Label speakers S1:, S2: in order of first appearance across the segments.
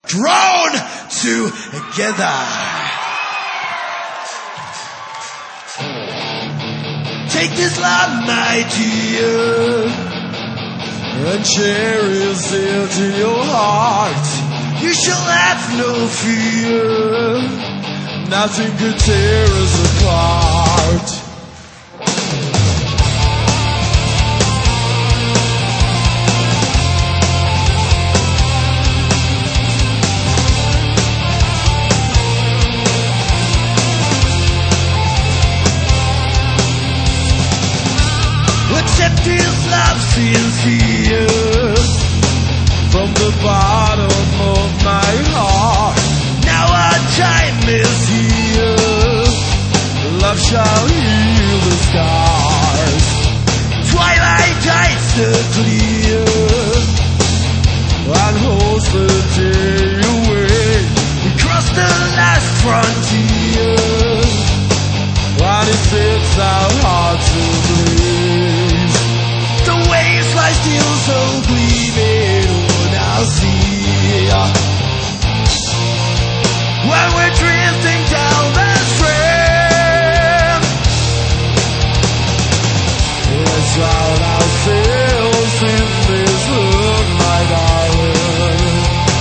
S1: grown together. Take this love, my dear, and cherish it in your heart. You shall have no fear, nothing could tear us apart. Accept this love sincere from the bottom of my heart. Now our time is here. Love shall heal the scars. Twilight lights are clear and holds the day away. We cross the last frontier and it sets our hearts ablaze. The waves lie still so gleaming on our sea. When we're drifting down the stream, let's drown ourselves in this love, my darling.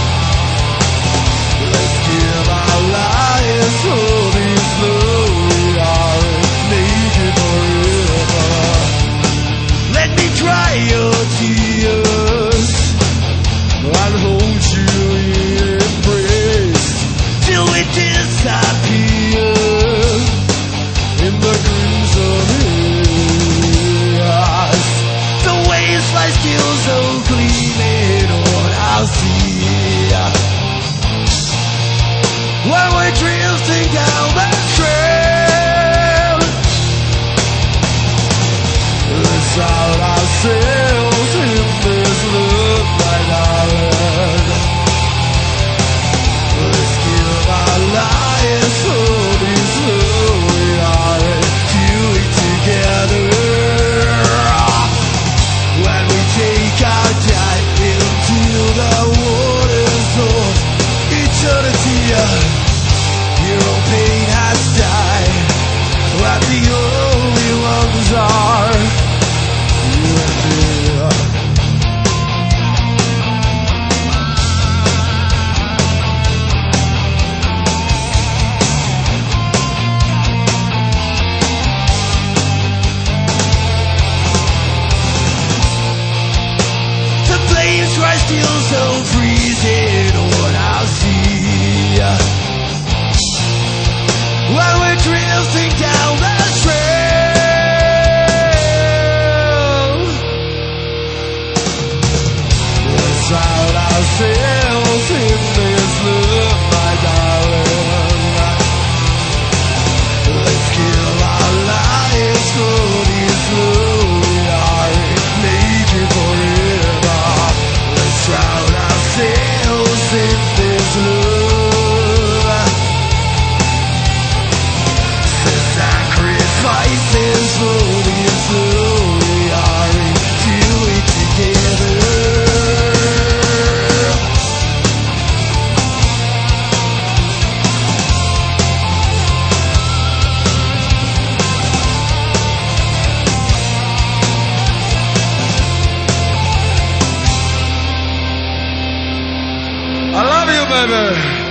S1: Let's give our lives for this love we are, make it forever. Let me dry your tears and hold you in embrace till we disappear in the crimson haze. The waves lie still so gleaming on our sea. When we're drifting down the trail, let's drown ourselves in this love, my darling. Let's give our lives for this love we are, do it together. When we take our time into the waters of eternity, your own pain has died, and the only ones are you and me. The flames rise still so freezing on our sea. While we're drifting down the trail, let's drown ourselves in this love, my darling. Let's give our lives for this love we are, make it forever. Let's drown ourselves in this love. Sacrifices for this love we are, do it together. I love you, baby.